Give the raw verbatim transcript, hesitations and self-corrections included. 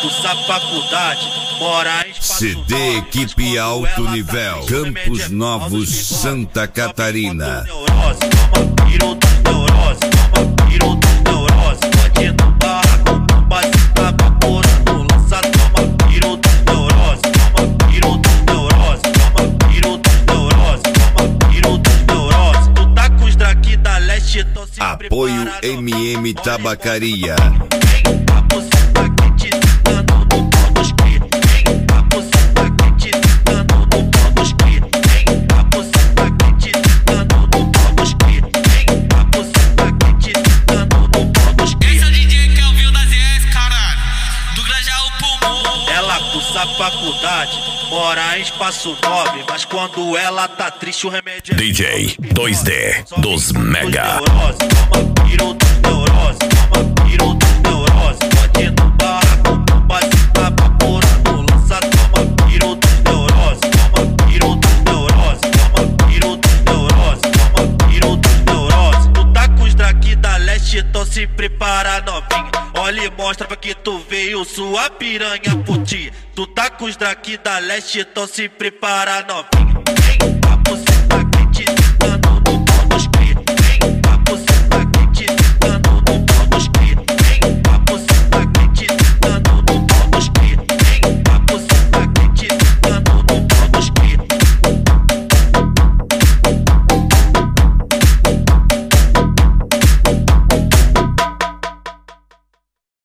cursa faculdade, mora em Espaço C D Nove, Equipe mas Alto quando ela Nível, tá triste, Campos remédio é Novos, falso de Santa nove. Catarina. Neurose, toma piro da neurose, toma piro da neurose. Pode ir no barraco, base tá vaporando, lança, toma piro da neurose, toma piro da neurose, toma piro da neurose, toma piro da neurose. Tu tá com os draki da leste, então se Apoio prepara, M M não. Tabacaria. Vem, a buceta quente, sentando no pau dos cri. Vem, a buceta quente, sentando no pau dos cri. Vem, a buceta quente, sentando no pau dos cri. Vem, a buceta quente, sentando no pau dos cri. Esse é o D J que é o Vil da Z S, caralho. Do Grajaú Pulmão. Ela cursa faculdade, mora em Espaço Nove, mas quando ela tá triste o remédio é D J dois D dos Mega. neurose, toma piro da neurose, toma piro da neurose. Pode ir no barraco, base tá vaporando, lança, toma piro da neurose, toma piro da neurose, toma piro da neurose, toma piro da neurose. Tu tá com os draki da leste, então se prepara, novinha. Olha e mostra pra que tu veio, sua piranha por ti. Tu tá com os draki da leste, então se prepara, novinha.